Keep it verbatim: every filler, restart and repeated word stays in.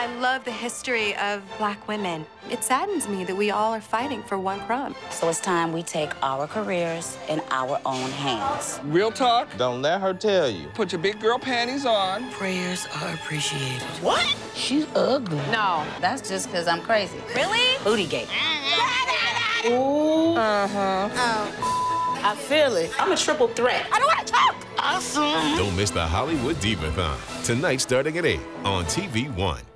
I love the history of black women. It saddens me that we all are fighting for one crumb. So it's time we take our careers in our own hands. Real talk? Don't let her tell you. Put your big girl panties on. Prayers are appreciated. What? She's ugly. No, that's just because I'm crazy. Really? Bootygate. Ooh. Uh-huh. Oh. I feel it. I'm a triple threat. I don't want to talk! Awesome. Don't miss the Hollywood Diva-thon. Tonight starting at eight on T V One.